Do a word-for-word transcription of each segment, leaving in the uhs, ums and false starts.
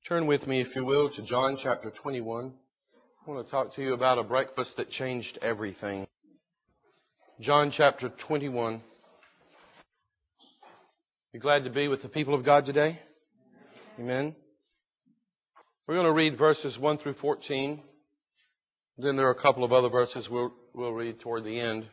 Turn with me, if you will, to John chapter twenty-one. I want to talk to you about a breakfast that changed everything. John chapter twenty-one. You glad to be with the people of God today? Amen. We're going to read verses one through fourteen. Then there are a couple of other verses we'll, we'll read toward the end.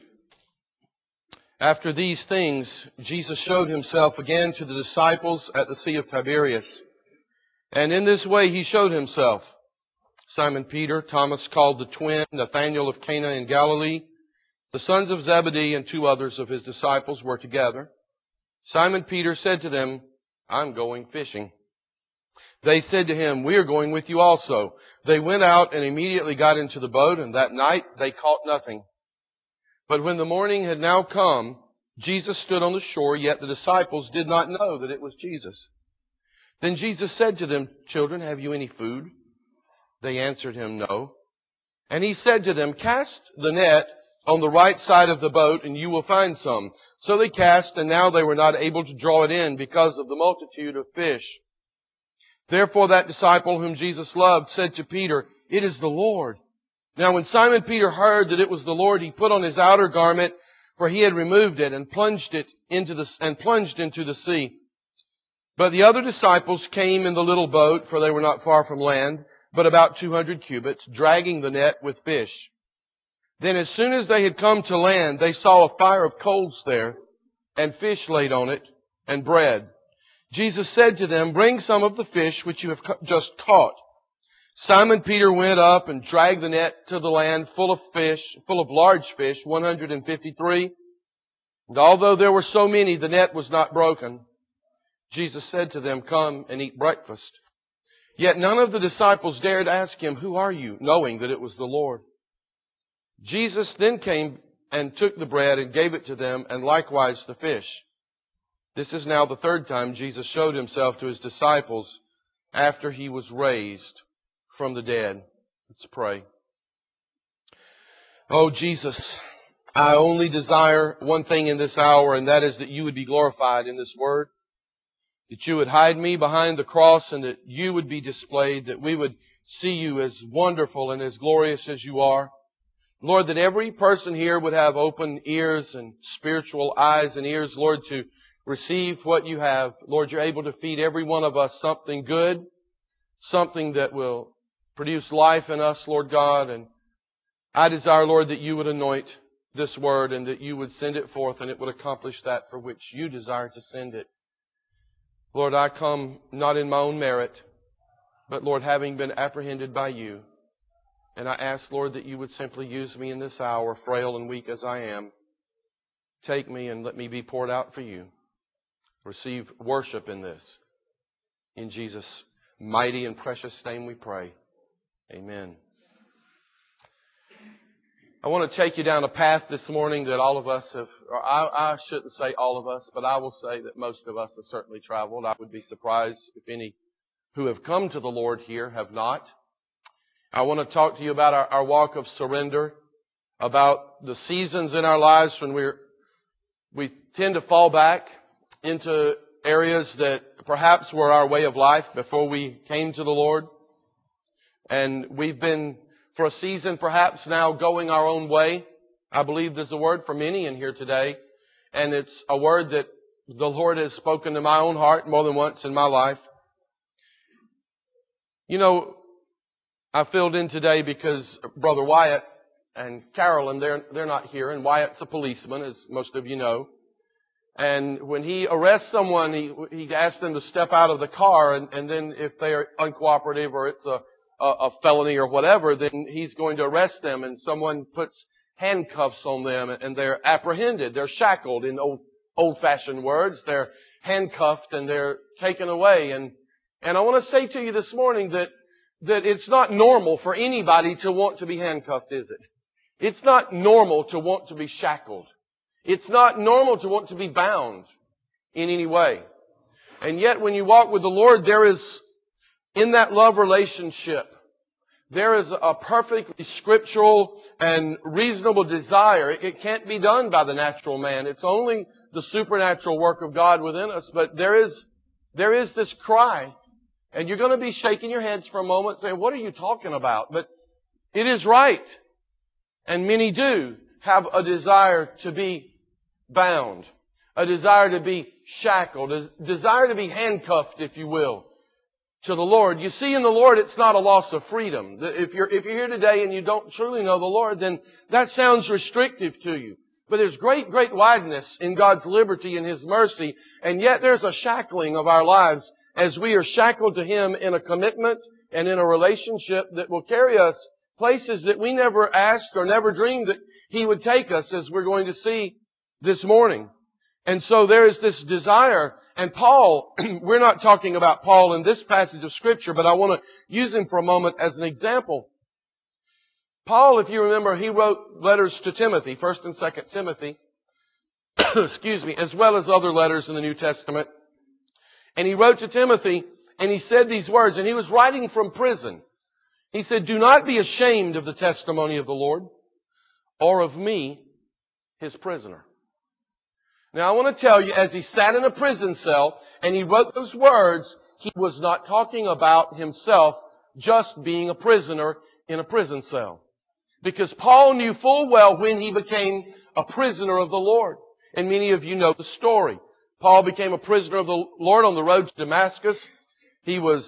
After these things, Jesus showed Himself again to the disciples at the Sea of Tiberias. And in this way He showed Himself. Simon Peter, Thomas called the twin, Nathanael of Cana in Galilee, the sons of Zebedee, and two others of His disciples were together. Simon Peter said to them, "I'm going fishing." They said to Him, "We are going with you also." They went out and immediately got into the boat, and that night they caught nothing. But when the morning had now come, Jesus stood on the shore, yet the disciples did not know that it was Jesus. Then Jesus said to them, "Children, have you any food?" They answered Him, "No." And He said to them, "Cast the net on the right side of the boat, and you will find some." So they cast, and now they were not able to draw it in because of the multitude of fish. Therefore that disciple whom Jesus loved said to Peter, "It is the Lord." Now when Simon Peter heard that it was the Lord, he put on his outer garment, for he had removed it, and plunged it into the and plunged into the sea. But the other disciples came in the little boat, for they were not far from land, but about two hundred cubits, dragging the net with fish. Then as soon as they had come to land, they saw a fire of coals there, and fish laid on it, and bread. Jesus said to them, "Bring some of the fish which you have just caught." Simon Peter went up and dragged the net to the land full of fish, full of large fish, one hundred fifty-three. And although there were so many, the net was not broken. Jesus said to them, "Come and eat breakfast." Yet none of the disciples dared ask Him, "Who are you?" knowing that it was the Lord. Jesus then came and took the bread and gave it to them, and likewise the fish. This is now the third time Jesus showed Himself to His disciples after He was raised from the dead. Let's pray. Oh, Jesus, I only desire one thing in this hour, and that is that You would be glorified in this word. That You would hide me behind the cross, and that You would be displayed, that we would see You as wonderful and as glorious as You are. Lord, that every person here would have open ears and spiritual eyes and ears, Lord, to receive what You have. Lord, You're able to feed every one of us something good, something that will produce life in us, Lord God. And I desire, Lord, that You would anoint this word and that You would send it forth and it would accomplish that for which You desire to send it. Lord, I come not in my own merit, but, Lord, having been apprehended by You. And I ask, Lord, that You would simply use me in this hour, frail and weak as I am. Take me and let me be poured out for You. Receive worship in this. In Jesus' mighty and precious name we pray. Amen. I want to take you down a path this morning that all of us have, or I, I shouldn't say all of us, but I will say that most of us have certainly traveled. I would be surprised if any who have come to the Lord here have not. I want to talk to you about our, our walk of surrender, about the seasons in our lives when we're, we tend to fall back into areas that perhaps were our way of life before we came to the Lord. And we've been, for a season perhaps now, going our own way. I believe there's a word for many in here today. And it's a word that the Lord has spoken to my own heart more than once in my life. You know, I filled in today because Brother Wyatt and Carolyn, they're, they're not here. And Wyatt's a policeman, as most of you know. And when he arrests someone, he, he asks them to step out of the car. And, and then if they are uncooperative or it's a, a, a felony or whatever, then he's going to arrest them. And someone puts handcuffs on them and they're apprehended. They're shackled in old, old-fashioned words. They're handcuffed and they're taken away. And, and I want to say to you this morning that that it's not normal for anybody to want to be handcuffed, is it? It's not normal to want to be shackled. It's not normal to want to be bound in any way. And yet when you walk with the Lord, there is, in that love relationship, there is a perfectly scriptural and reasonable desire. It can't be done by the natural man. It's only the supernatural work of God within us. But there is, there is this cry And you're going to be shaking your heads for a moment saying, what are you talking about? But it is right. And many do have a desire to be bound, a desire to be shackled, a desire to be handcuffed, if you will, to the Lord. You see, in the Lord, it's not a loss of freedom. If you're, if you're here today and you don't truly know the Lord, then that sounds restrictive to you. But there's great, great wideness in God's liberty and His mercy, and yet there's a shackling of our lives as we are shackled to Him in a commitment and in a relationship that will carry us places that we never asked or never dreamed that He would take us, as we're going to see this morning. And so there is this desire. And Paul, we're not talking about Paul in this passage of Scripture, but I want to use him for a moment as an example. Paul, if you remember, he wrote letters to Timothy, First and Second Timothy, excuse me, as well as other letters in the New Testament. And he wrote to Timothy, and he said these words, and he was writing from prison. He said, "Do not be ashamed of the testimony of the Lord, or of me, His prisoner." Now I want to tell you, as he sat in a prison cell and he wrote those words, he was not talking about himself just being a prisoner in a prison cell. Because Paul knew full well when he became a prisoner of the Lord. And many of you know the story. Paul became a prisoner of the Lord on the road to Damascus. He was,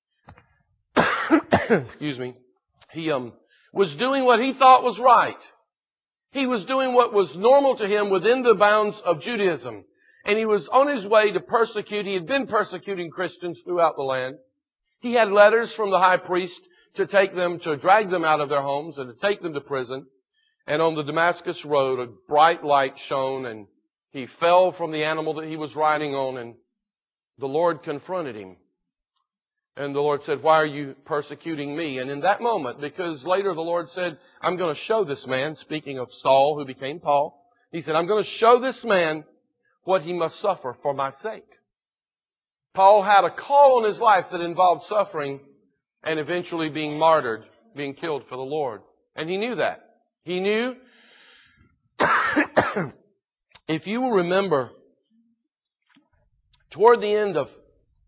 excuse me, he um, was doing what he thought was right. He was doing what was normal to him within the bounds of Judaism. And he was on his way to persecute. He had been persecuting Christians throughout the land. He had letters from the high priest to take them, to drag them out of their homes and to take them to prison. And on the Damascus road, a bright light shone, and he fell from the animal that he was riding on, and the Lord confronted him. And the Lord said, "Why are you persecuting me?" And in that moment, because later the Lord said, "I'm going to show this man," speaking of Saul, who became Paul, He said, "I'm going to show this man what he must suffer for my sake." Paul had a call on his life that involved suffering and eventually being martyred, being killed for the Lord. And he knew that. He knew, if you will remember, toward the end of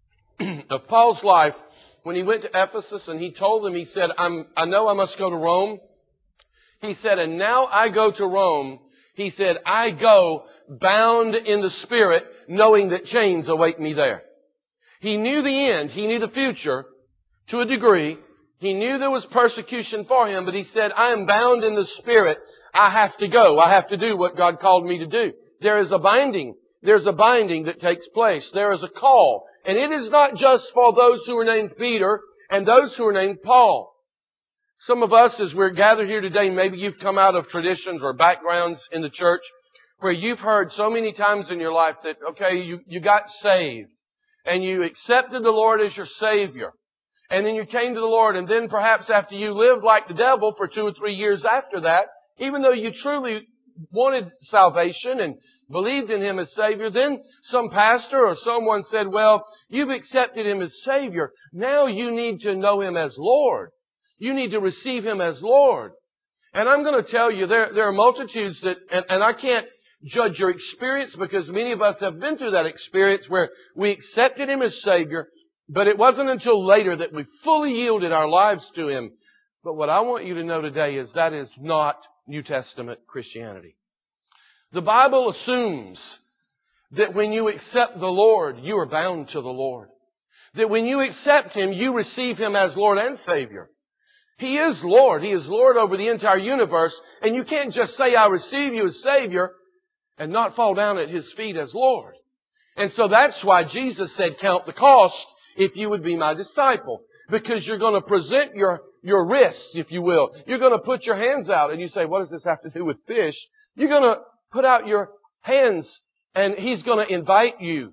of Paul's life, when he went to Ephesus and he told them, he said, I'm, I know I must go to Rome. He said, and now I go to Rome. He said, I go bound in the Spirit, knowing that chains await me there. He knew the end. He knew the future to a degree. He knew there was persecution for him, but he said, I am bound in the Spirit. I have to go. I have to do what God called me to do. There is a binding. There's a binding that takes place. There is a call. And it is not just for those who are named Peter and those who are named Paul. Some of us, as we're gathered here today, maybe you've come out of traditions or backgrounds in the church where you've heard so many times in your life that, okay, you, you got saved and you accepted the Lord as your Savior. And then you came to the Lord, and then perhaps after you lived like the devil for two or three years after that, even though you truly wanted salvation and believed in Him as Savior, then some pastor or someone said, well, you've accepted Him as Savior. Now you need to know Him as Lord. You need to receive Him as Lord. And I'm going to tell you, there, there are multitudes that, and, and I can't judge your experience because many of us have been through that experience where we accepted Him as Savior, but it wasn't until later that we fully yielded our lives to Him. But what I want you to know today is that is not New Testament Christianity. The Bible assumes that when you accept the Lord, you are bound to the Lord. That when you accept Him, you receive Him as Lord and Savior. He is Lord. He is Lord over the entire universe. And you can't just say, I receive you as Savior, and not fall down at His feet as Lord. And so that's why Jesus said, count the cost if you would be my disciple. Because you're going to present your, your wrists, if you will. You're going to put your hands out. And you say, what does this have to do with fish? You're going to put out your hands, and He's going to invite you.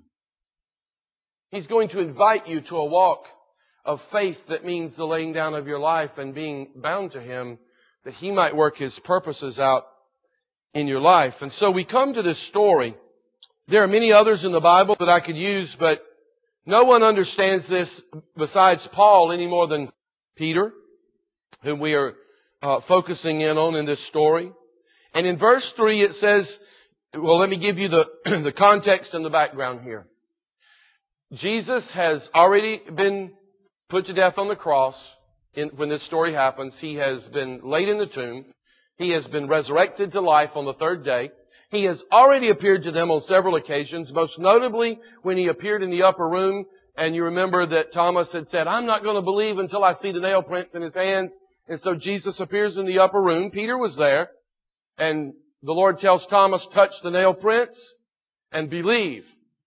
He's going to invite you to a walk of faith that means the laying down of your life and being bound to Him, that He might work His purposes out in your life. And so we come to this story. There are many others in the Bible that I could use, but no one understands this besides Paul any more than Peter, whom we are uh, focusing in on in this story. And in verse three it says, well, let me give you the, the context and the background here. Jesus has already been put to death on the cross. In, when this story happens, He has been laid in the tomb. He has been resurrected to life on the third day. He has already appeared to them on several occasions, most notably when He appeared in the upper room. And you remember that Thomas had said, I'm not going to believe until I see the nail prints in His hands. And so Jesus appears in the upper room. Peter was there. And the Lord tells Thomas, touch the nail prints and believe.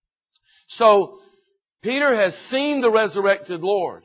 So Peter has seen the resurrected Lord.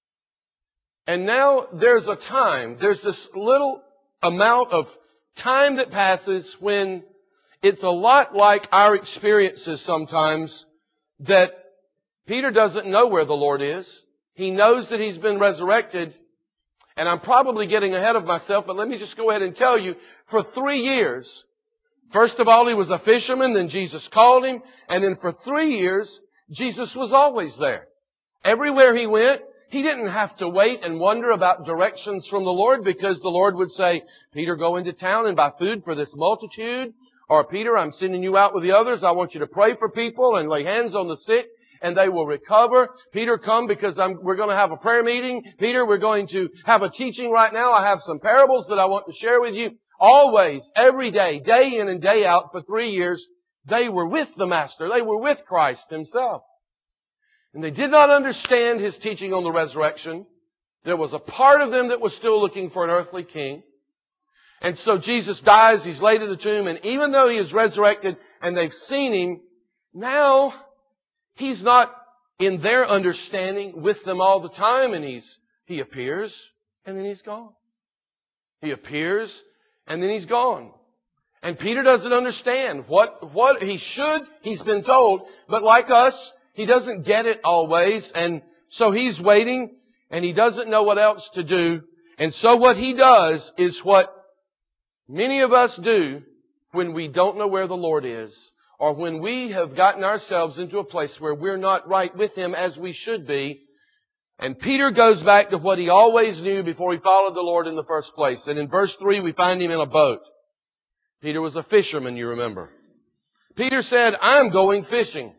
And now there's a time, there's this little amount of time that passes when it's a lot like our experiences sometimes, that Peter doesn't know where the Lord is. He knows that He's been resurrected. And I'm probably getting ahead of myself, but let me just go ahead and tell you, for three years, first of all, he was a fisherman, then Jesus called him, and then for three years, Jesus was always there. Everywhere He went, He didn't have to wait and wonder about directions from the Lord, because the Lord would say, Peter, go into town and buy food for this multitude. Or, Peter, I'm sending you out with the others. I want you to pray for people and lay hands on the sick, and they will recover. Peter, come because I'm, we're going to have a prayer meeting. Peter, we're going to have a teaching right now. I have some parables that I want to share with you. Always, every day, day in and day out for three years, they were with the Master. They were with Christ Himself. And they did not understand His teaching on the resurrection. There was a part of them that was still looking for an earthly king. And so Jesus dies, He's laid in the tomb, and even though He is resurrected and they've seen Him, now He's not in their understanding with them all the time, and He's He appears and then He's gone. He appears and then He's gone. And Peter doesn't understand what, what he should, he's been told, but like us, he doesn't get it always, and so he's waiting, and he doesn't know what else to do. And so what he does is what many of us do when we don't know where the Lord is, or when we have gotten ourselves into a place where we're not right with Him as we should be. And Peter goes back to what he always knew before he followed the Lord in the first place. And in verse three, we find him in a boat. Peter was a fisherman, you remember. Peter said, I'm going fishing.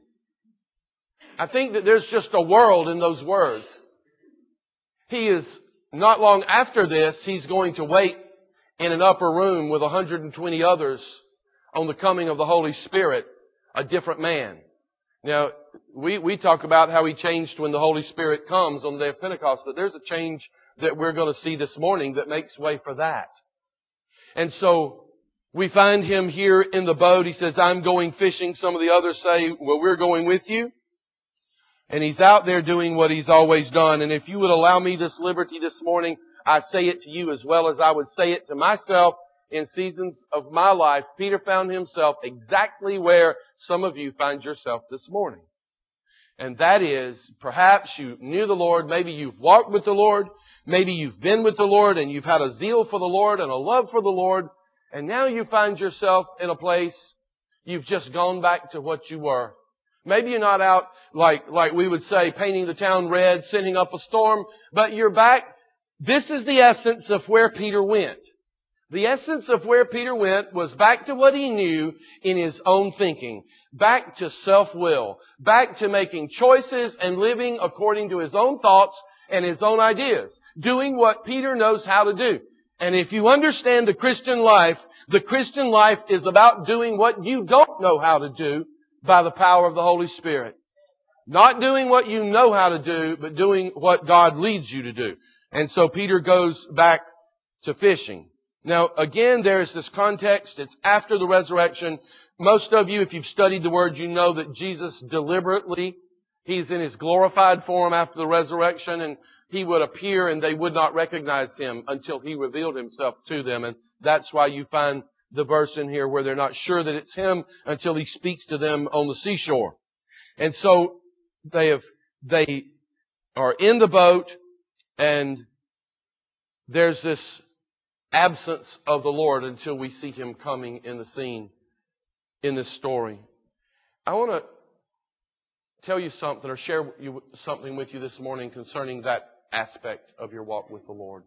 I think that there's just a world in those words. He is, not long after this, he's going to wait in an upper room with one hundred twenty others on the coming of the Holy Spirit, a different man. Now, we, we talk about how he changed when the Holy Spirit comes on the day of Pentecost, but there's a change that we're going to see this morning that makes way for that. And so, we find him here in the boat. He says, I'm going fishing. Some of the others say, well, we're going with you. And he's out there doing what he's always done. And if you would allow me this liberty this morning, I say it to you as well as I would say it to myself in seasons of my life. Peter found himself exactly where some of you find yourself this morning. And that is, perhaps you knew the Lord, maybe you've walked with the Lord, maybe you've been with the Lord and you've had a zeal for the Lord and a love for the Lord, and now you find yourself in a place you've just gone back to what you were. Maybe you're not out, like, like we would say, painting the town red, sending up a storm, but you're back. This is the essence of where Peter went. The essence of where Peter went was back to what he knew in his own thinking. Back to self-will. Back to making choices and living according to his own thoughts and his own ideas. Doing what Peter knows how to do. And if you understand the Christian life, the Christian life is about doing what you don't know how to do by the power of the Holy Spirit. Not doing what you know how to do, but doing what God leads you to do. And so Peter goes back to fishing. Now, again, there's this context. It's after the resurrection. Most of you, if you've studied the Word, you know that Jesus deliberately, He's in His glorified form after the resurrection, and He would appear and they would not recognize Him until He revealed Himself to them. And that's why you find the verse in here where they're not sure that it's Him until He speaks to them on the seashore. And so they have, they are in the boat, and there's this absence of the Lord until we see Him coming in the scene in this story. I want to tell you something or share you, something with you this morning concerning that aspect of your walk with the Lord.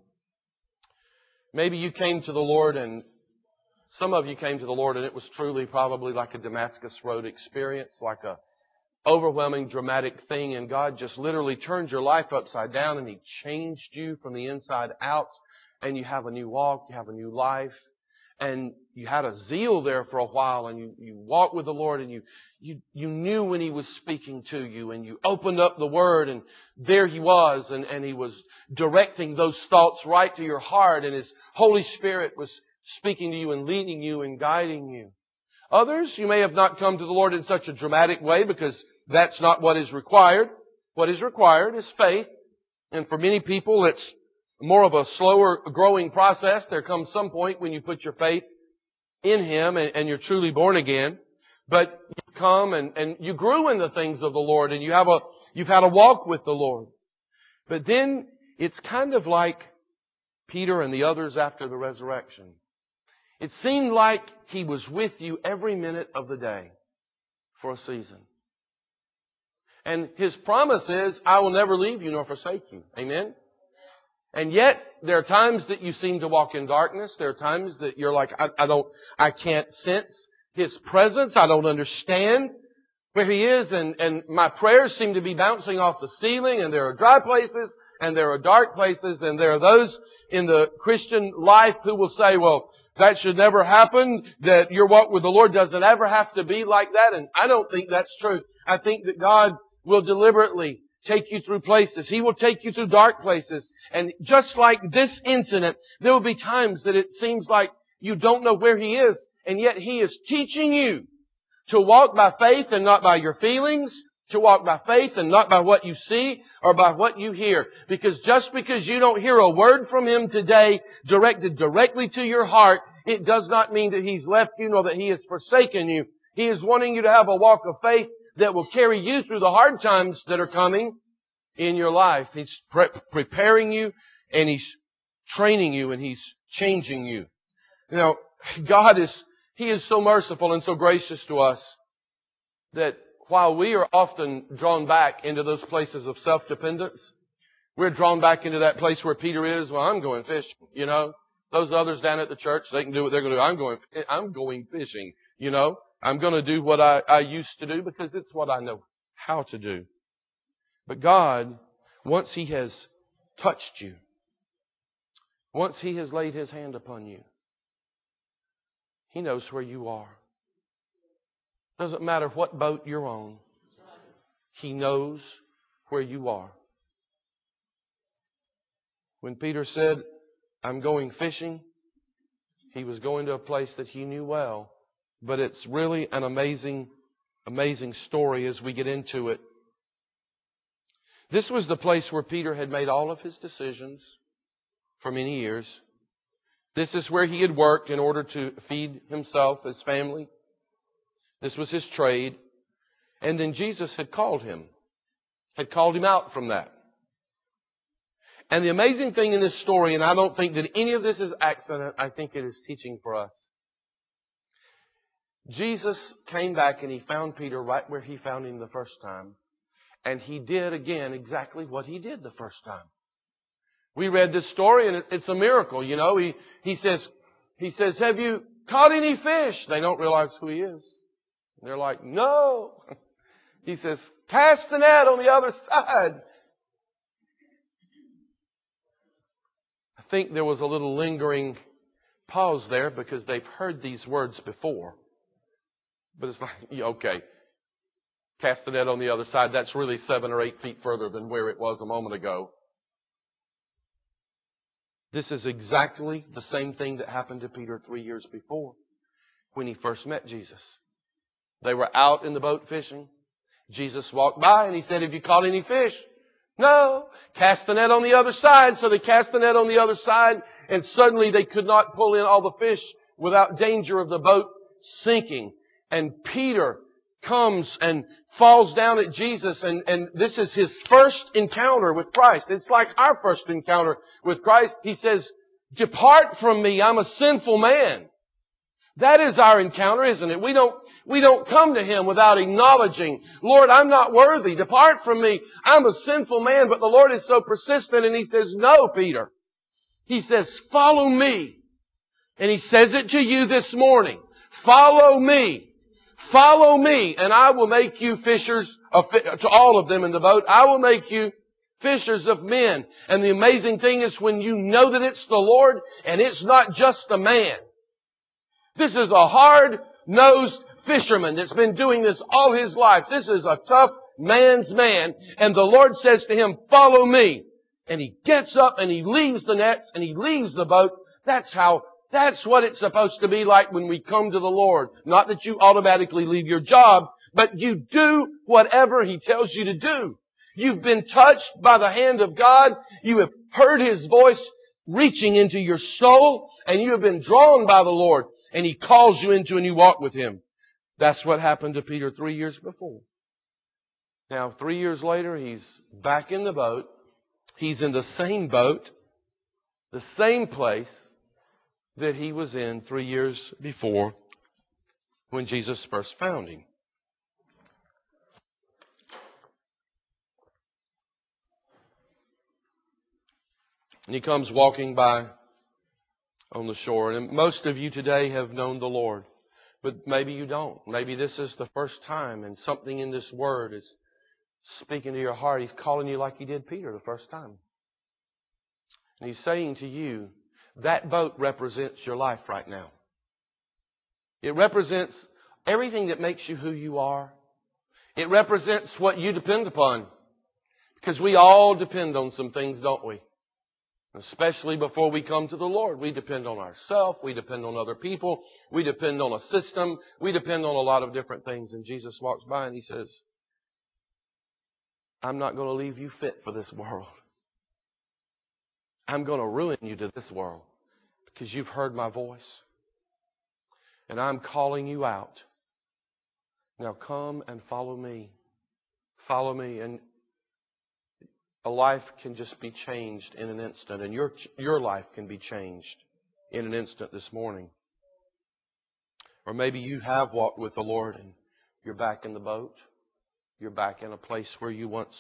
Maybe you came to the Lord, and some of you came to the Lord and it was truly probably like a Damascus Road experience, like a overwhelming, dramatic thing, and God just literally turned your life upside down, and He changed you from the inside out, and you have a new walk, you have a new life, and you had a zeal there for a while, and you, you walked with the Lord, and you, you, you knew when He was speaking to you, and you opened up the Word, and there He was, and, and He was directing those thoughts right to your heart, and His Holy Spirit was speaking to you and leading you and guiding you. Others, you may have not come to the Lord in such a dramatic way, because that's not what is required. What is required is faith. And for many people, it's more of a slower growing process. There comes some point when you put your faith in Him and, and you're truly born again. But you come and, and you grew in the things of the Lord, and you have a, you've had a walk with the Lord. But then it's kind of like Peter and the others after the resurrection. It seemed like He was with you every minute of the day for a season. And His promise is, I will never leave you nor forsake you. Amen? And yet, there are times that you seem to walk in darkness. There are times that you're like, I, I don't, I can't sense His presence. I don't understand where He is. And, and my prayers seem to be bouncing off the ceiling. And there are dry places and there are dark places. And there are those in the Christian life who will say, well, that should never happen, that your walk with the Lord doesn't ever have to be like that. And I don't think that's true. I think that God will deliberately take you through places. He will take you through dark places. And just like this incident, there will be times that it seems like you don't know where He is, and yet He is teaching you to walk by faith and not by your feelings, to walk by faith and not by what you see or by what you hear. Because just because you don't hear a word from Him today directed directly to your heart, it does not mean that He's left you nor that He has forsaken you. He is wanting you to have a walk of faith that will carry you through the hard times that are coming in your life. He's pre- preparing you, and He's training you, and He's changing you. You know, God is, He is so merciful and so gracious to us that while we are often drawn back into those places of self-dependence, we're drawn back into that place where Peter is. Well, I'm going fishing, you know. Those others down at the church, they can do what they're going to do. I'm going, I'm going fishing, you know. I'm going to do what I, I used to do because it's what I know how to do. But God, once He has touched you, once He has laid His hand upon you, He knows where you are. Doesn't matter what boat you're on. He knows where you are. When Peter said, I'm going fishing, he was going to a place that he knew well. But it's really an amazing, amazing story as we get into it. This was the place where Peter had made all of his decisions for many years. This is where he had worked in order to feed himself, his family. This was his trade. And then Jesus had called him, had called him out from that. And the amazing thing in this story, and I don't think that any of this is accident, I think it is teaching for us. Jesus came back and He found Peter right where He found him the first time. And He did again exactly what He did the first time. We read this story and it's a miracle, you know. He, he says, he says, have you caught any fish? They don't realize who He is. They're like, no. He says, cast the net on the other side. I think there was a little lingering pause there because they've heard these words before. But it's like, okay, cast the net on the other side. That's really seven or eight feet further than where it was a moment ago. This is exactly the same thing that happened to Peter three years before when he first met Jesus. They were out in the boat fishing. Jesus walked by and He said, have you caught any fish? No. Cast the net on the other side. So they cast the net on the other side, and suddenly they could not pull in all the fish without danger of the boat sinking. And Peter comes and falls down at Jesus, and, and this is his first encounter with Christ. It's like our first encounter with Christ. He says, depart from me, I'm a sinful man. That is our encounter, isn't it? We don't, we don't come to Him without acknowledging, Lord, I'm not worthy. Depart from me. I'm a sinful man. But the Lord is so persistent, and He says, no, Peter. He says, follow me. And He says it to you this morning. Follow me. Follow me, and I will make you fishers a fi- to all of them in the boat, I will make you fishers of men. And the amazing thing is when you know that it's the Lord and it's not just a man. This is a hard-nosed fisherman that's been doing this all his life. This is a tough man's man. And the Lord says to him, follow me. And he gets up and he leaves the nets and he leaves the boat. That's how, that's what it's supposed to be like when we come to the Lord. Not that you automatically leave your job, but you do whatever He tells you to do. You've been touched by the hand of God. You have heard His voice reaching into your soul, and you have been drawn by the Lord, and He calls you into a new walk with Him. That's what happened to Peter three years before. Now, three years later, he's back in the boat. He's in the same boat, the same place that he was in three years before when Jesus first found him. And he comes walking by on the shore. And most of you today have known the Lord. But maybe you don't. Maybe this is the first time and something in this word is speaking to your heart. He's calling you like He did Peter the first time. And He's saying to you, that boat represents your life right now. It represents everything that makes you who you are. It represents what you depend upon. Because we all depend on some things, don't we? Especially before we come to the Lord. We depend on ourselves. We depend on other people. We depend on a system. We depend on a lot of different things. And Jesus walks by and He says, I'm not going to leave you fit for this world. I'm going to ruin you to this world because you've heard my voice. And I'm calling you out. Now come and follow me. Follow me. And a life can just be changed in an instant. And your, your life can be changed in an instant this morning. Or maybe you have walked with the Lord and you're back in the boat. You're back in a place where you once...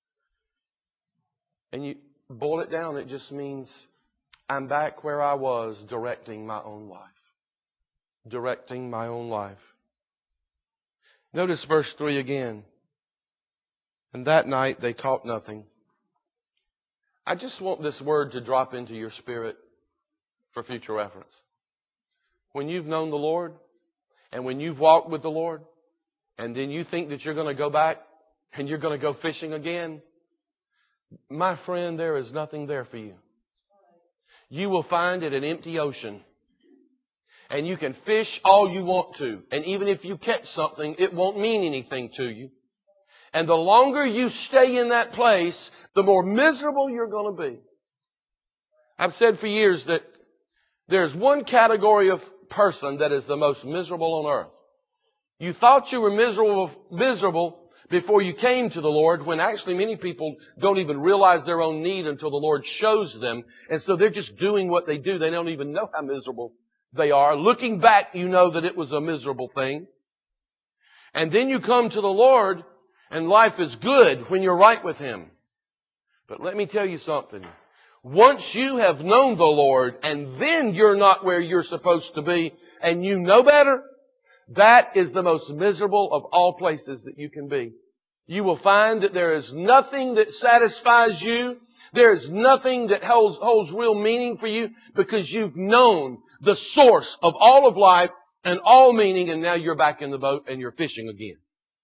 And you boil it down, it just means I'm back where I was directing my own life. Directing my own life. Notice verse three again. And that night they caught nothing. I just want this word to drop into your spirit for future reference. When you've known the Lord, and when you've walked with the Lord, and then you think that you're going to go back and you're going to go fishing again, my friend, there is nothing there for you. You will find it an empty ocean. And you can fish all you want to. And even if you catch something, it won't mean anything to you. And the longer you stay in that place, the more miserable you're going to be. I've said for years that there's one category of person that is the most miserable on earth. You thought you were miserable, miserable before you came to the Lord, when actually many people don't even realize their own need until the Lord shows them. And so they're just doing what they do. They don't even know how miserable they are. Looking back, you know that it was a miserable thing. And then you come to the Lord, and life is good when you're right with Him. But let me tell you something. Once you have known the Lord, and then you're not where you're supposed to be, and you know better, that is the most miserable of all places that you can be. You will find that there is nothing that satisfies you. There is nothing that holds, holds real meaning for you, because you've known the source of all of life and all meaning, and now you're back in the boat and you're fishing again.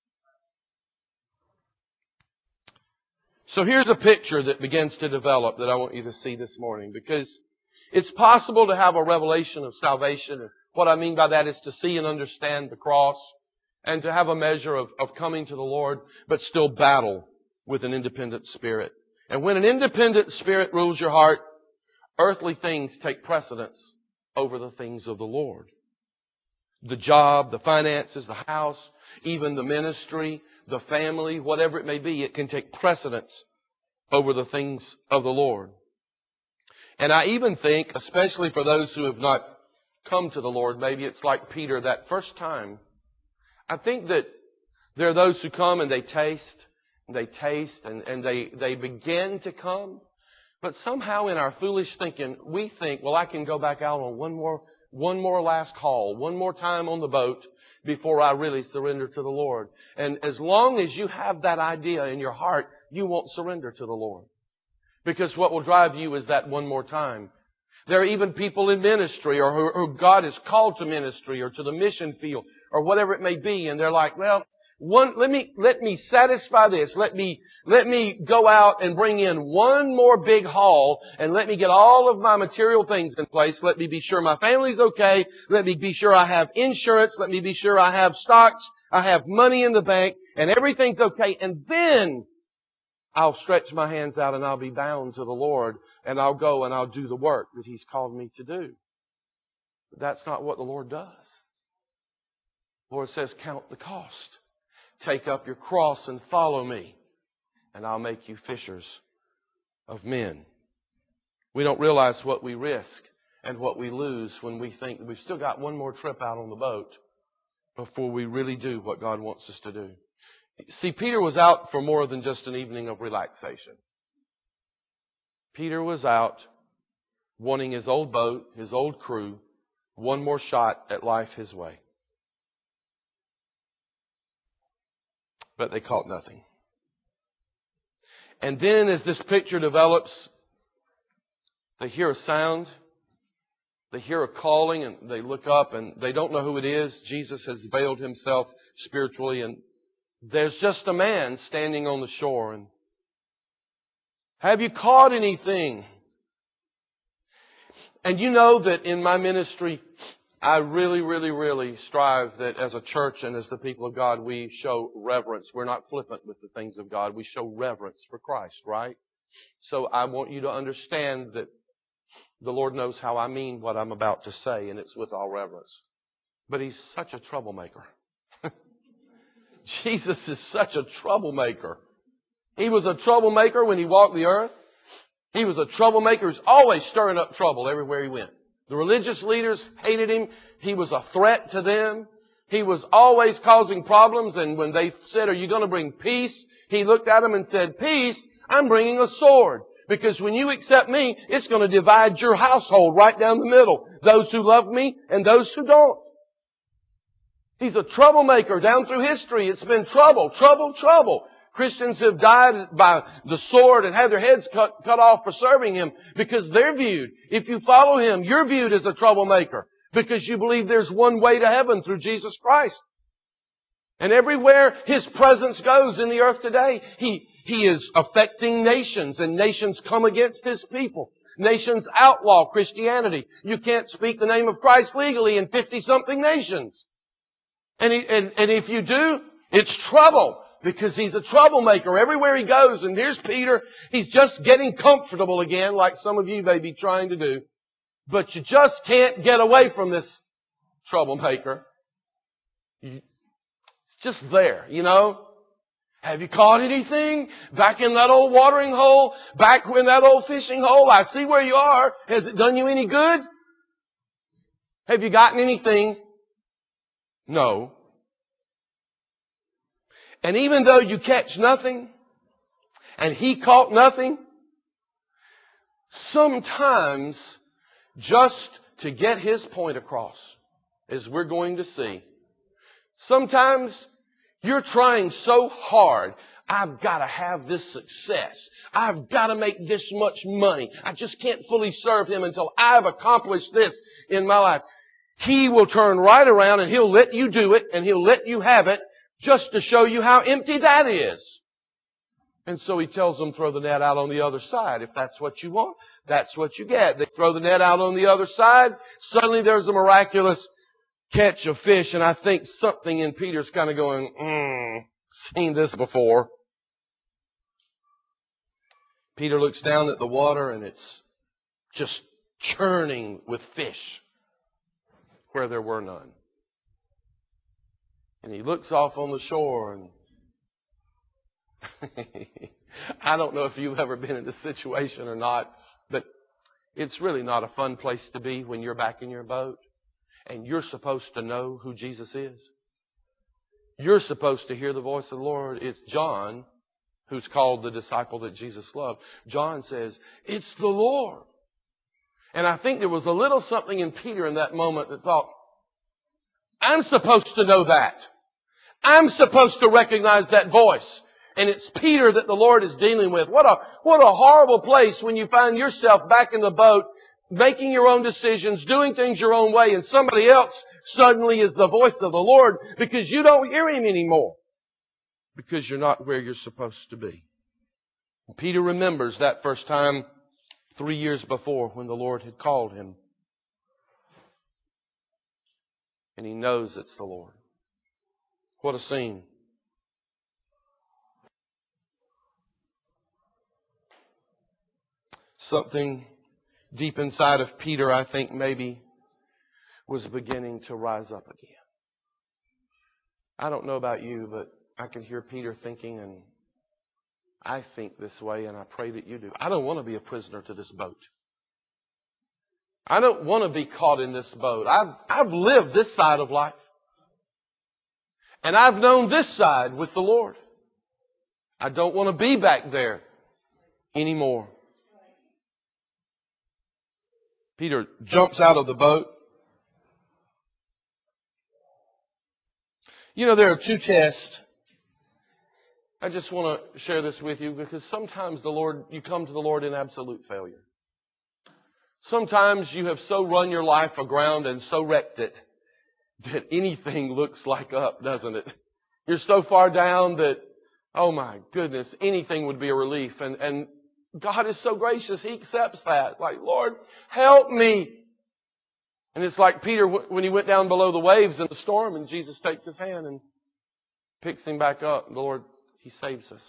So here's a picture that begins to develop that I want you to see this morning, because it's possible to have a revelation of salvation. And what I mean by that is to see and understand the cross and to have a measure of, of coming to the Lord, but still battle with an independent spirit. And when an independent spirit rules your heart, earthly things take precedence over the things of the Lord. The job, the finances, the house, even the ministry, the family, whatever it may be, it can take precedence over the things of the Lord. And I even think, especially for those who have not come to the Lord, maybe it's like Peter that first time. I think that there are those who come and they taste, and they taste, and, and they, they begin to come. But somehow in our foolish thinking, we think, well, I can go back out on one more, one more last call, one more time on the boat, before I really surrender to the Lord. And as long as you have that idea in your heart, you won't surrender to the Lord. Because what will drive you is that one more time. There are even people in ministry or who, who God has called to ministry or to the mission field or whatever it may be. And they're like, well, one, let me, let me satisfy this. Let me, let me go out and bring in one more big haul and let me get all of my material things in place. Let me be sure my family's okay. Let me be sure I have insurance. Let me be sure I have stocks. I have money in the bank and everything's okay. And then I'll stretch my hands out and I'll be bound to the Lord and I'll go and I'll do the work that He's called me to do. But that's not what the Lord does. The Lord says, count the cost. Take up your cross and follow me, and I'll make you fishers of men. We don't realize what we risk and what we lose when we think we've still got one more trip out on the boat before we really do what God wants us to do. See, Peter was out for more than just an evening of relaxation. Peter was out wanting his old boat, his old crew, one more shot at life his way. But they caught nothing. And then as this picture develops, they hear a sound, they hear a calling, and they look up and they don't know who it is. Jesus has veiled Himself spiritually, and there's just a man standing on the shore. And have you caught anything? And you know that in my ministry, I really, really, really strive that as a church and as the people of God, we show reverence. We're not flippant with the things of God. We show reverence for Christ, right? So I want you to understand that the Lord knows how I mean what I'm about to say, and it's with all reverence. But He's such a troublemaker. Jesus is such a troublemaker. He was a troublemaker when He walked the earth. He was a troublemaker who's always stirring up trouble everywhere He went. The religious leaders hated Him. He was a threat to them. He was always causing problems. And when they said, are you going to bring peace? He looked at them and said, peace? I'm bringing a sword. Because when you accept me, it's going to divide your household right down the middle. Those who love me and those who don't. He's a troublemaker down through history. It's been trouble, trouble, trouble. Christians have died by the sword and had their heads cut, cut off for serving Him because they're viewed. If you follow Him, you're viewed as a troublemaker because you believe there's one way to heaven through Jesus Christ. And everywhere His presence goes in the earth today, He, He is affecting nations, and nations come against His people. Nations outlaw Christianity. You can't speak the name of Christ legally in fifty-something nations. And, he, and, and if you do, it's trouble. Because He's a troublemaker everywhere He goes. And here's Peter. He's just getting comfortable again, like some of you may be trying to do. But you just can't get away from this troublemaker. It's just there, you know. Have you caught anything? Back in that old watering hole? Back in that old fishing hole? I see where you are. Has it done you any good? Have you gotten anything? No. And even though you catch nothing, and he caught nothing, sometimes just to get his point across, as we're going to see, sometimes you're trying so hard, I've got to have this success. I've got to make this much money. I just can't fully serve Him until I've accomplished this in my life. He will turn right around and He'll let you do it, and He'll let you have it, just to show you how empty that is. And so He tells them, throw the net out on the other side. If that's what you want, that's what you get. They throw the net out on the other side. Suddenly there's a miraculous catch of fish. And I think something in Peter's kind of going, mm, seen this before. Peter looks down at the water and it's just churning with fish where there were none. And he looks off on the shore, and I don't know if you've ever been in this situation or not, but it's really not a fun place to be when you're back in your boat and you're supposed to know who Jesus is. You're supposed to hear the voice of the Lord. It's John, who's called the disciple that Jesus loved. John says, it's the Lord. And I think there was a little something in Peter in that moment that thought, I'm supposed to know that. I'm supposed to recognize that voice. And it's Peter that the Lord is dealing with. What a, what a horrible place when you find yourself back in the boat, making your own decisions, doing things your own way, and somebody else suddenly is the voice of the Lord because you don't hear Him anymore. Because you're not where you're supposed to be. And Peter remembers that first time three years before when the Lord had called him. And he knows it's the Lord. What a scene. Something deep inside of Peter, I think, maybe was beginning to rise up again. I don't know about you, but I can hear Peter thinking, and I think this way, and I pray that you do. I don't want to be a prisoner to this boat. I don't want to be caught in this boat. I've, I've lived this side of life. And I've known this side with the Lord. I don't want to be back there anymore. Peter jumps out of the boat. You know, there are two tests. I just want to share this with you because sometimes the Lord, you come to the Lord in absolute failure. Sometimes you have so run your life aground and so wrecked it that anything looks like up, doesn't it? You're so far down that, oh my goodness, anything would be a relief. And, and God is so gracious, He accepts that. Like, Lord, help me. And it's like Peter when he went down below the waves in the storm and Jesus takes his hand and picks him back up. The Lord, He saves us.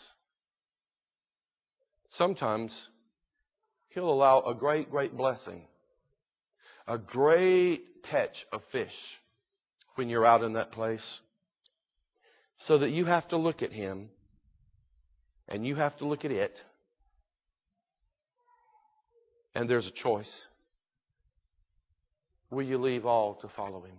Sometimes He'll allow a great, great blessing, a great catch of fish when you're out in that place, so that you have to look at Him and you have to look at it, and there's a choice. Will you leave all to follow Him?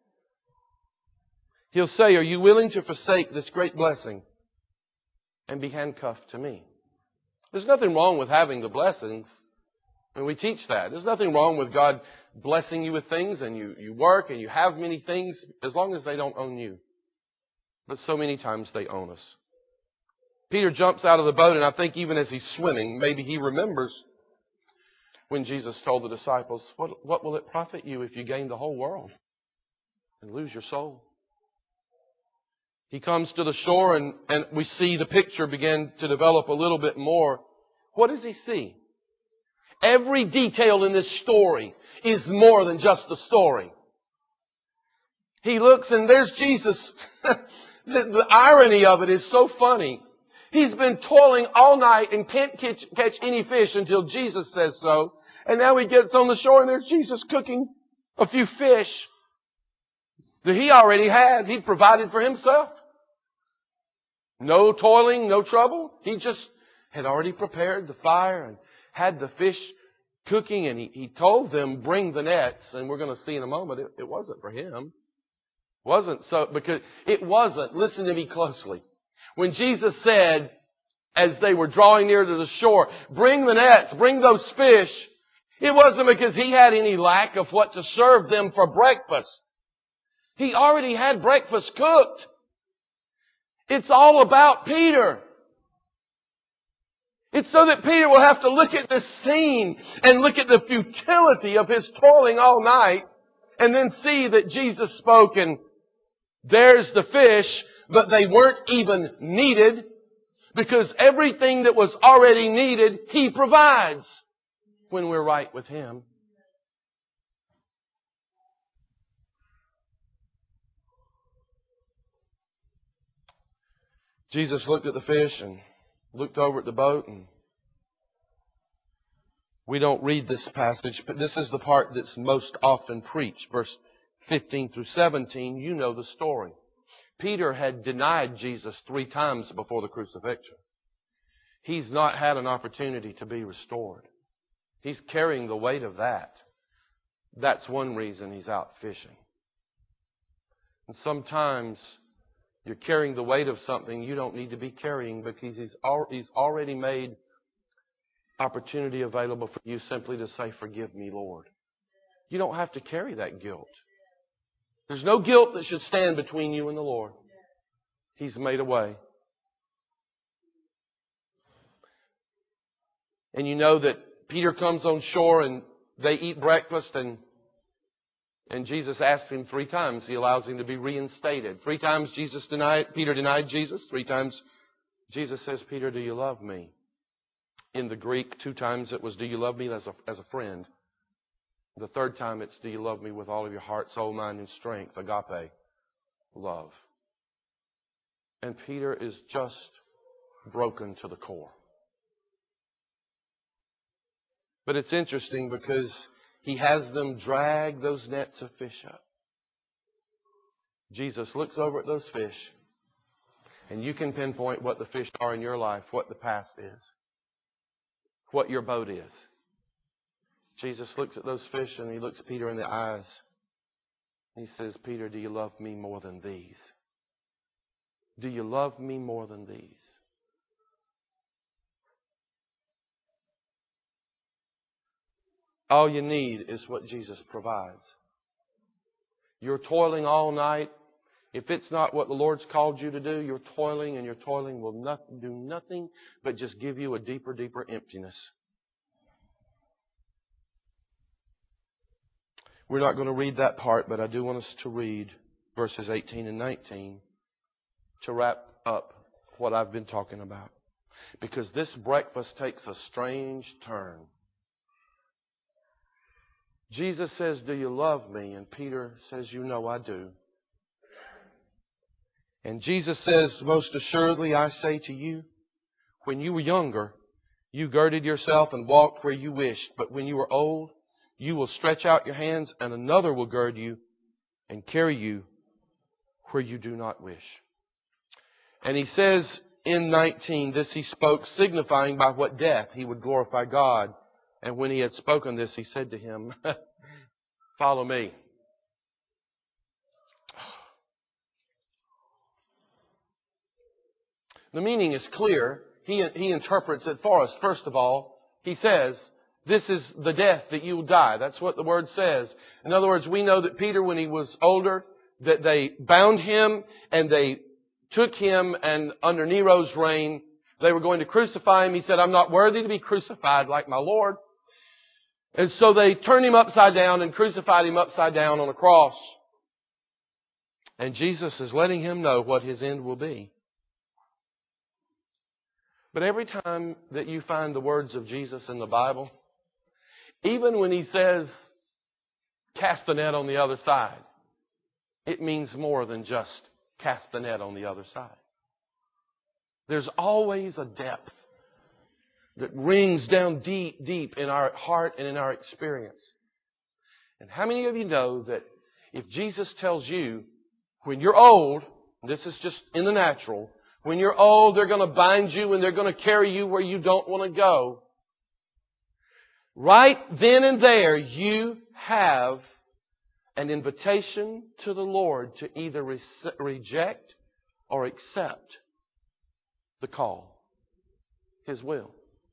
He'll say, are you willing to forsake this great blessing and be handcuffed to me? There's nothing wrong with having the blessings. And we teach that. There's nothing wrong with God blessing you with things and you, you work and you have many things as long as they don't own you. But so many times they own us. Peter jumps out of the boat, and I think even as he's swimming, maybe he remembers when Jesus told the disciples, what, what will it profit you if you gain the whole world and lose your soul? He comes to the shore, and, and we see the picture begin to develop a little bit more. What does he see? Every detail in this story is more than just a story. He looks, and there's Jesus. the, the irony of it is so funny. He's been toiling all night and can't catch, catch any fish until Jesus says so. And now he gets on the shore, and there's Jesus cooking a few fish that he already had. He'd provided for himself. No toiling, no trouble. He just had already prepared the fire and had the fish cooking, and he, he told them, bring the nets. And we're going to see in a moment, it, it wasn't for him. It wasn't so, because it wasn't, listen to me closely. When Jesus said, as they were drawing near to the shore, bring the nets, bring those fish, it wasn't because he had any lack of what to serve them for breakfast. He already had breakfast cooked. It's all about Peter. It's so that Peter will have to look at this scene and look at the futility of his toiling all night and then see that Jesus spoke, and there's the fish, but they weren't even needed because everything that was already needed, He provides when we're right with Him. Jesus looked at the fish and looked over at the boat, and we don't read this passage, but this is the part that's most often preached. Verse fifteen through seventeen, you know the story. Peter had denied Jesus three times before the crucifixion. He's not had an opportunity to be restored. He's carrying the weight of that. That's one reason he's out fishing. And sometimes you're carrying the weight of something you don't need to be carrying because he's, al- he's already made opportunity available for you simply to say, forgive me, Lord. You don't have to carry that guilt. There's no guilt that should stand between you and the Lord. He's made a way. And you know that Peter comes on shore and they eat breakfast, and and Jesus asks him three times. He allows him to be reinstated. Three times Jesus denied, Peter denied Jesus. Three times Jesus says, Peter, do you love me? In the Greek, two times it was, do you love me as a, as a friend? The third time it's, do you love me with all of your heart, soul, mind, and strength? Agape, love. And Peter is just broken to the core. But it's interesting because he has them drag those nets of fish up. Jesus looks over at those fish, and you can pinpoint what the fish are in your life, what the past is, what your boat is. Jesus looks at those fish and He looks Peter in the eyes. He says, Peter, do you love me more than these? Do you love me more than these? All you need is what Jesus provides. You're toiling all night. If it's not what the Lord's called you to do, you're toiling, and your toiling will not, do nothing but just give you a deeper, deeper emptiness. We're not going to read that part, but I do want us to read verses eighteen and nineteen to wrap up what I've been talking about. Because this breakfast takes a strange turn. Jesus says, do you love me? And Peter says, you know I do. And Jesus says, most assuredly I say to you, when you were younger, you girded yourself and walked where you wished. But when you are old, you will stretch out your hands, and another will gird you and carry you where you do not wish. And he says in nineteen, this he spoke, signifying by what death he would glorify God. And when he had spoken this, he said to him, follow me. The meaning is clear. He, he interprets it for us. First of all, he says, this is the death that you will die. That's what the word says. In other words, we know that Peter, when he was older, that they bound him and they took him, and under Nero's reign, they were going to crucify him. He said, I'm not worthy to be crucified like my Lord. And so they turned him upside down and crucified him upside down on a cross. And Jesus is letting him know what his end will be. But every time that you find the words of Jesus in the Bible, even when he says, cast the net on the other side, it means more than just cast the net on the other side. There's always a depth that rings down deep, deep in our heart and in our experience. And how many of you know that if Jesus tells you, when you're old, this is just in the natural, when you're old, they're going to bind you and they're going to carry you where you don't want to go. Right then and there, you have an invitation to the Lord to either re- reject or accept the call, His will.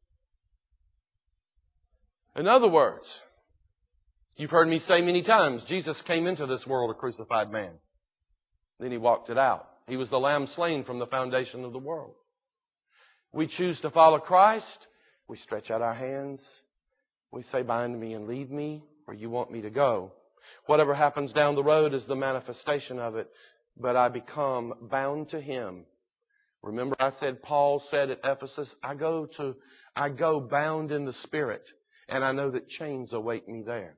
In other words, you've heard me say many times, Jesus came into this world a crucified man. Then He walked it out. He was the Lamb slain from the foundation of the world. We choose to follow Christ. We stretch out our hands. We say, bind me and lead me where you want me to go. Whatever happens down the road is the manifestation of it. But I become bound to Him. Remember I said, Paul said at Ephesus, I go to, I go bound in the Spirit. And I know that chains await me there.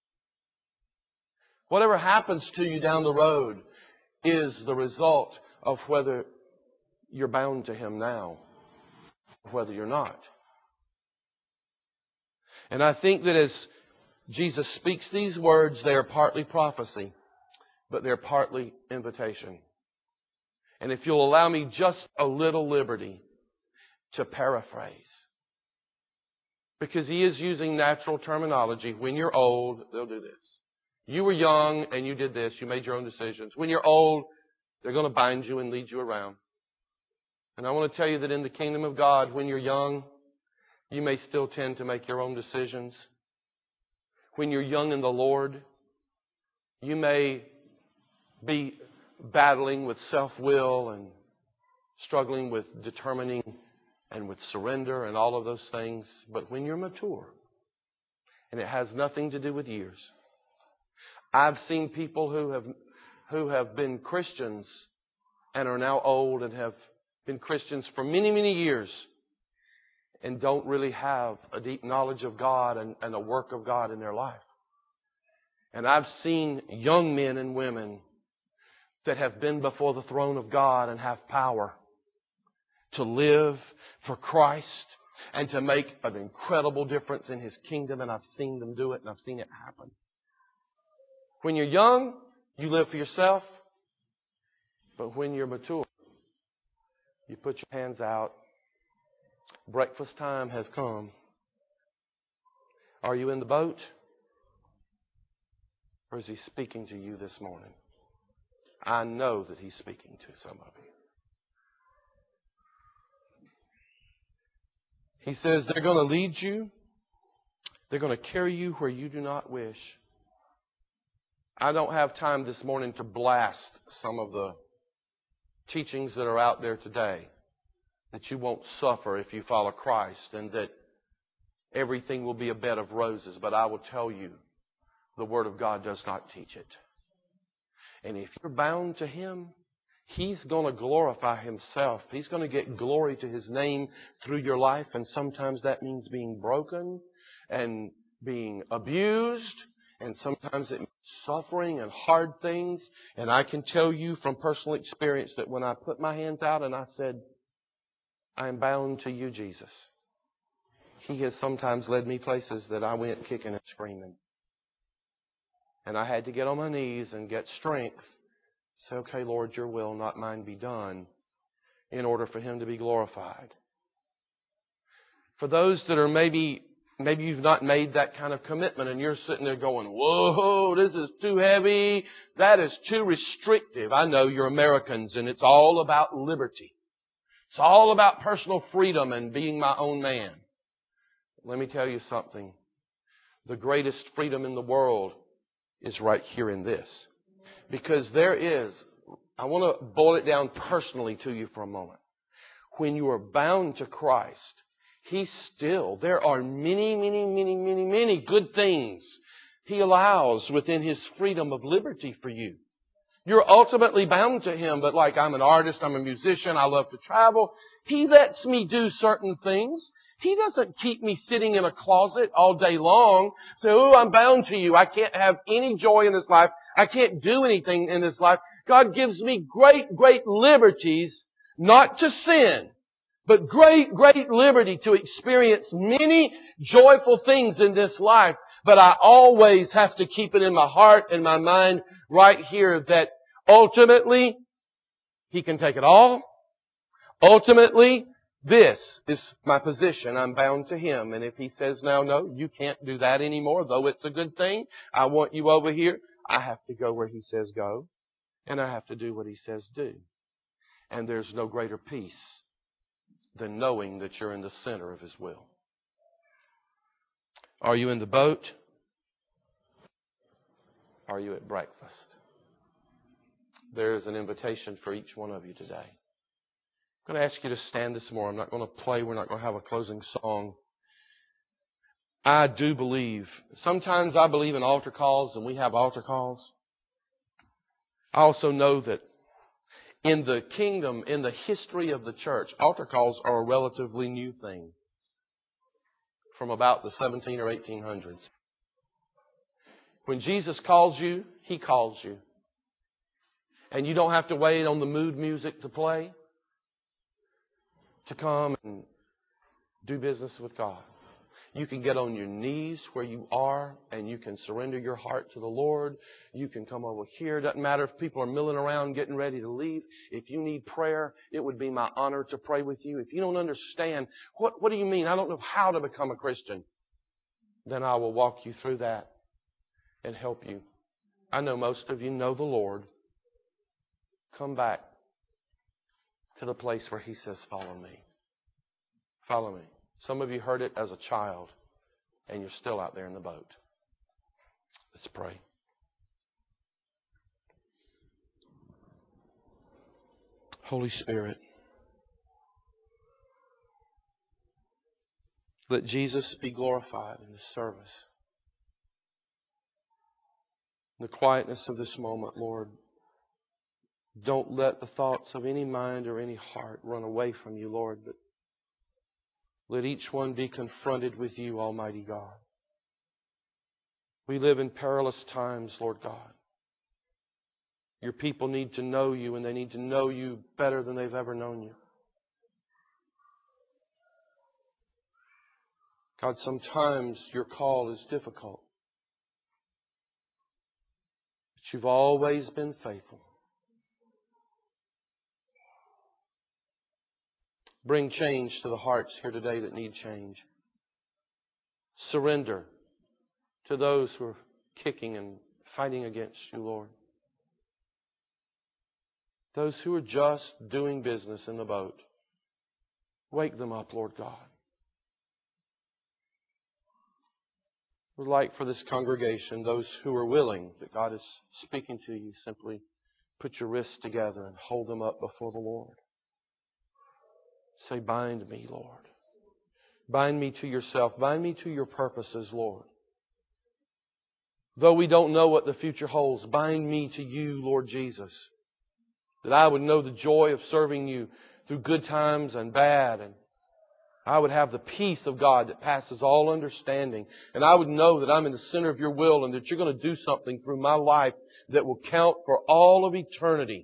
Whatever happens to you down the road is the result of whether you're bound to Him now, or whether you're not. And I think that as Jesus speaks these words, they are partly prophecy, but they're partly invitation. And if you'll allow me just a little liberty to paraphrase, because He is using natural terminology. When you're old, they'll do this. You were young and you did this. You made your own decisions. When you're old, they're going to bind you and lead you around. And I want to tell you that in the kingdom of God, when you're young, you may still tend to make your own decisions. When you're young in the Lord, you may be battling with self-will and struggling with determining and with surrender and all of those things. But when you're mature, and it has nothing to do with years. I've seen people who have who have been Christians and are now old and have been Christians for many, many years and don't really have a deep knowledge of God and, and a work of God in their life. And I've seen young men and women that have been before the throne of God and have power to live for Christ and to make an incredible difference in His kingdom. And I've seen them do it, and I've seen it happen. When you're young, you live for yourself. But when you're mature, you put your hands out. Breakfast time has come. Are you in the boat? Or is He speaking to you this morning? I know that He's speaking to some of you. He says they're going to lead you. They're going to carry you where you do not wish. I don't have time this morning to blast some of the teachings that are out there today. That you won't suffer if you follow Christ and that everything will be a bed of roses. But I will tell you, the Word of God does not teach it. And if you're bound to Him, He's going to glorify Himself. He's going to get glory to His name through your life. And sometimes that means being broken and being abused. And sometimes it means suffering and hard things. And I can tell you from personal experience that when I put my hands out and I said, I am bound to you, Jesus, He has sometimes led me places that I went kicking and screaming. And I had to get on my knees and get strength. Say, okay, Lord, your will, not mine, be done, in order for Him to be glorified. For those that are maybe, maybe you've not made that kind of commitment and you're sitting there going, whoa, this is too heavy. That is too restrictive. I know you're Americans and it's all about liberty. It's all about personal freedom and being my own man. Let me tell you something. The greatest freedom in the world is right here in this. Because there is, I want to boil it down personally to you for a moment. When you are bound to Christ, He still, there are many, many, many, many, many good things He allows within His freedom of liberty for you. You're ultimately bound to Him, but like I'm an artist, I'm a musician, I love to travel. He lets me do certain things. He doesn't keep me sitting in a closet all day long. So, oh, I'm bound to you. I can't have any joy in this life. I can't do anything in this life. God gives me great, great liberties, not to sin, but great, great liberty to experience many joyful things in this life. But I always have to keep it in my heart and my mind right here that ultimately, He can take it all. Ultimately, this is my position. I'm bound to Him. And if He says, now, no, you can't do that anymore, though it's a good thing, I want you over here, I have to go where He says go. And I have to do what He says do. And there's no greater peace than knowing that you're in the center of His will. Are you in the boat? Are you at breakfast? There is an invitation for each one of you today. I'm going to ask you to stand this morning. I'm not going to play. We're not going to have a closing song. I do believe, sometimes I believe in altar calls, and we have altar calls. I also know that in the kingdom, in the history of the church, altar calls are a relatively new thing from about the seventeen or eighteen hundreds. When Jesus calls you, He calls you. And you don't have to wait on the mood music to play to come and do business with God. You can get on your knees where you are and you can surrender your heart to the Lord. You can come over here. It doesn't matter if people are milling around getting ready to leave. If you need prayer, it would be my honor to pray with you. If you don't understand, what, what do you mean? I don't know how to become a Christian. Then I will walk you through that and help you. I know most of you know the Lord. Come back to the place where He says, follow me. Follow me. Some of you heard it as a child, and you're still out there in the boat. Let's pray. Holy Spirit, let Jesus be glorified in this service. In the quietness of this moment, Lord, don't let the thoughts of any mind or any heart run away from You, Lord, but let each one be confronted with You, Almighty God. We live in perilous times, Lord God. Your people need to know You, and they need to know You better than they've ever known You. God, sometimes Your call is difficult, but You've always been faithful. Bring change to the hearts here today that need change. Surrender to those who are kicking and fighting against You, Lord. Those who are just doing business in the boat, wake them up, Lord God. We'd like for this congregation, those who are willing, that God is speaking to you, simply put your wrists together and hold them up before the Lord. Say, bind me, Lord. Bind me to Yourself. Bind me to Your purposes, Lord. Though we don't know what the future holds, bind me to You, Lord Jesus, that I would know the joy of serving You through good times and bad, and I would have the peace of God that passes all understanding, and I would know that I'm in the center of Your will and that You're going to do something through my life that will count for all of eternity.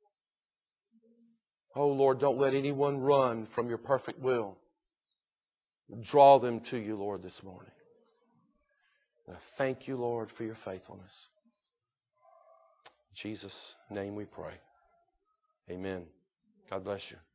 Oh, Lord, don't let anyone run from Your perfect will. Draw them to You, Lord, this morning. And I thank You, Lord, for Your faithfulness. In Jesus' name we pray. Amen. God bless you.